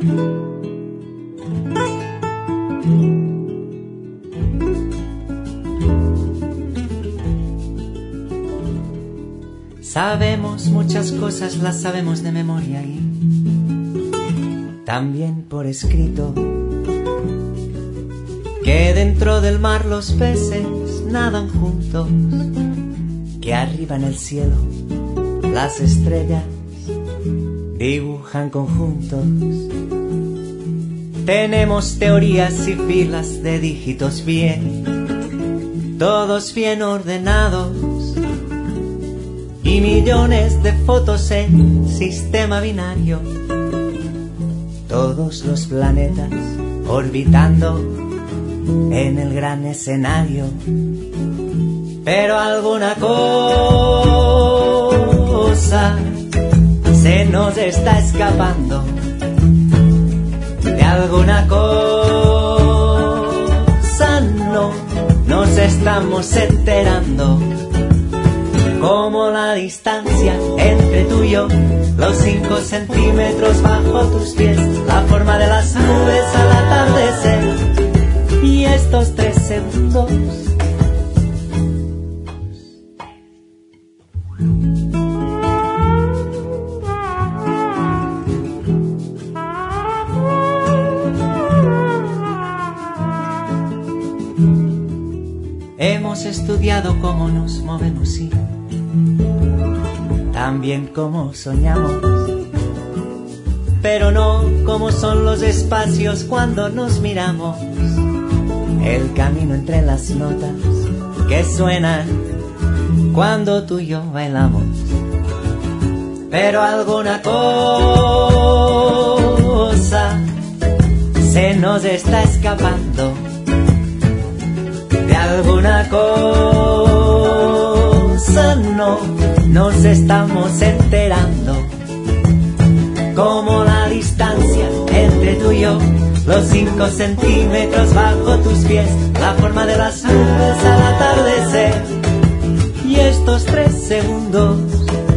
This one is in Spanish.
Sabemos muchas cosas, las sabemos de memoria y también por escrito, que dentro del mar los peces nadan juntos, que arriba en el cielo las estrellas dibujan conjuntos. Tenemos teorías y filas de dígitos bien, todos bien ordenados, y millones de fotos en sistema binario, todos los planetas orbitando en el gran escenario. Pero alguna cosa se nos está escapando, de alguna cosa no nos estamos enterando. Como la distancia entre tú y yo, los 5 centímetros bajo tus pies, la forma de las nubes al atardecer, y estos 3 segundos. Hemos estudiado cómo nos movemos y también cómo soñamos, pero no cómo son los espacios cuando nos miramos, el camino entre las notas que suenan cuando tú y yo bailamos. Pero alguna cosa se nos está escapando, de alguna cosa no nos estamos enterando. Como la distancia entre tú y yo, los 5 centímetros bajo tus pies, la forma de las nubes al atardecer, y estos 3 segundos.